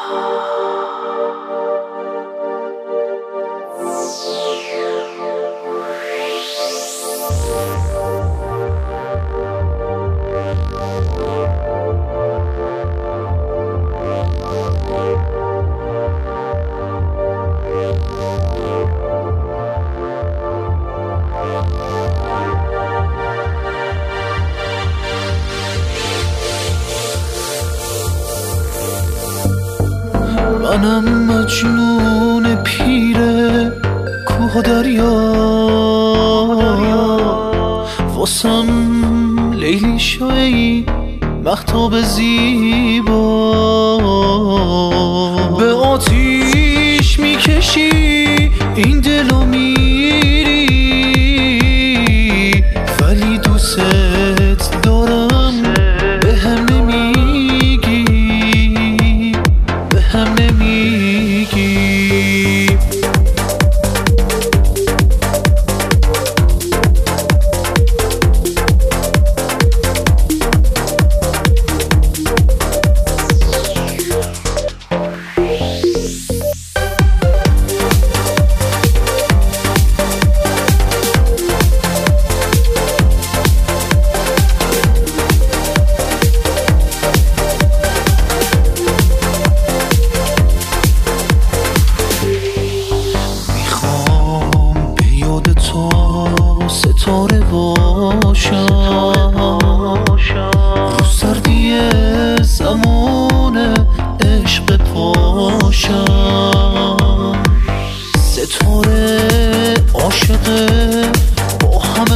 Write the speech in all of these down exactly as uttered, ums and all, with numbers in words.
منم مجنون پیر کوه و دریا، واسم لیلی شوی مهتاب زیبا. به آتیش میکشی این دلو میری، ولی دوست دارم به هم نمیگی، به هم نمیگی. ستاره باشم رو سردی زمان عشق پاشم، ستاره عاشقه با همه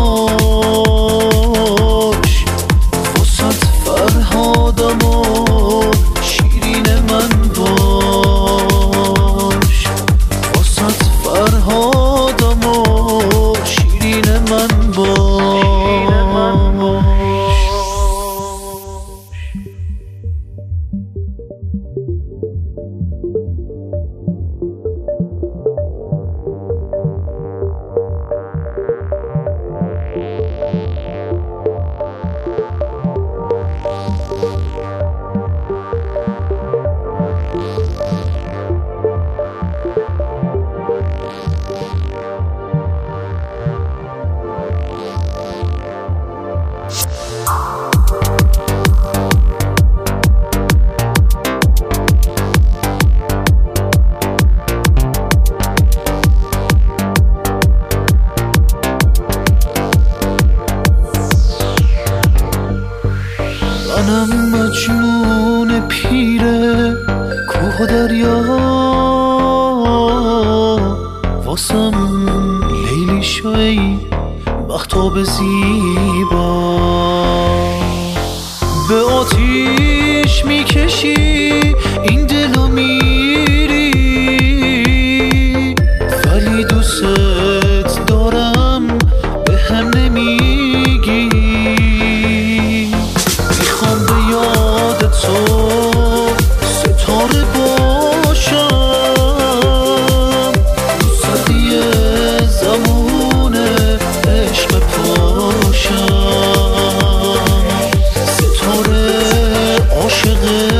غمهاش، وسط فرهادم و شیرین من باش، وسط فرهادم و شیرین من باش. منم مجنون پیر کوه و دریا، واسم لیلی شوی مهتاب زیبا. به آتیش میکشی این دلو میری، ولی دوست دارم به هم نمیگی. میخوام به یاد تو ستاره باشم، رو سردی زمان عشق پاشم، ستاره عاشق